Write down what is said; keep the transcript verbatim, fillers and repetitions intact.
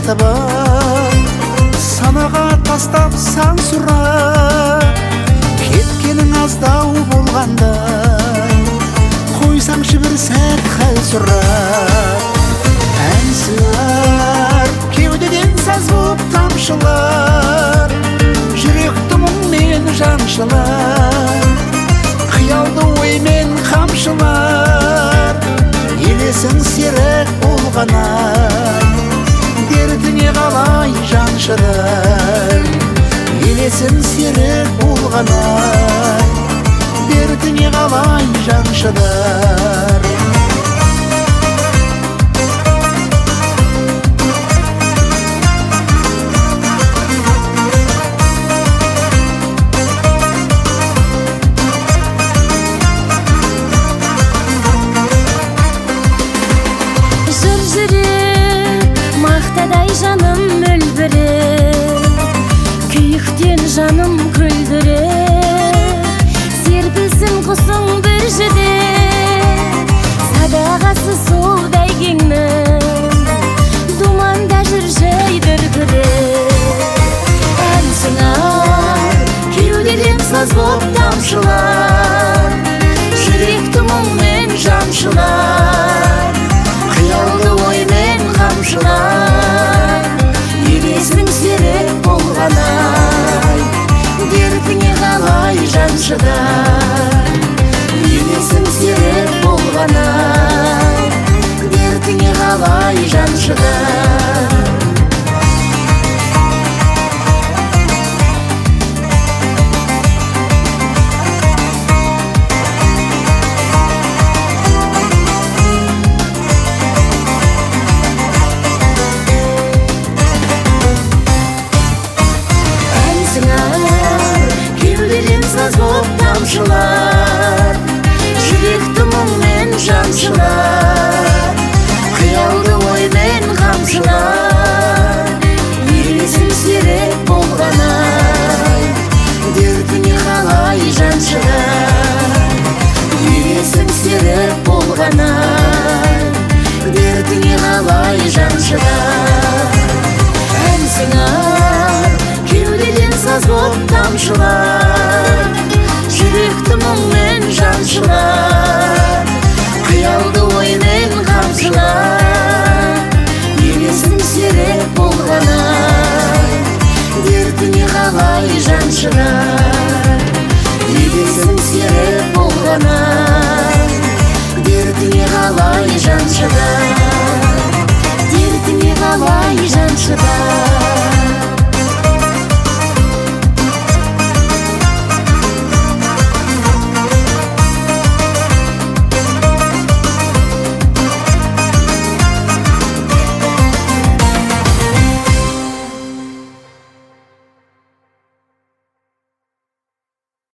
жатып санаға тастап сан сұрақ кеткенің аздау болғандай қойсаңшы бір сәт хәл сұрап ән сыңар кеудеден саз боп тамшылар жүректі мұңмен жаншылар қиялды оймен қамшылар елесің серік болғанай дертіңе қалай жан шыдар елесің серік болғанай дертіңе қалай жан шыдар жаным мөлдіреп күйіктен жаным күлдіреп серпілсін құсың бір жіде садағасы сол бәйгеңнің думанда жүр жайдырдырып ән сыңар кеудеден саз боп тамшылар жүректі мұңмен жаншылар қиялды оймен қамшылар елесің серік болғанай дертіңе қалай жан шыдар елесің серік болғанай дертіңе қалай жан шыдар саз боп тамшылар жүректі мұңмен жаншылар қиялды оймен қамшылар елесің серік болғанай дертіңе қалай жан шыдар елесің серік болғанай дертіңе қалай жан шыдар ән сыңар кеудеден саз боп тамшылар жүректі мұңмен жаншылар қиялды оймен қамшылар елесің серік болғанай дертіңе қалай жан шыдар елесің серік болғанай дертіңе қалай жан шыдар дертіңе қалай жан шыдар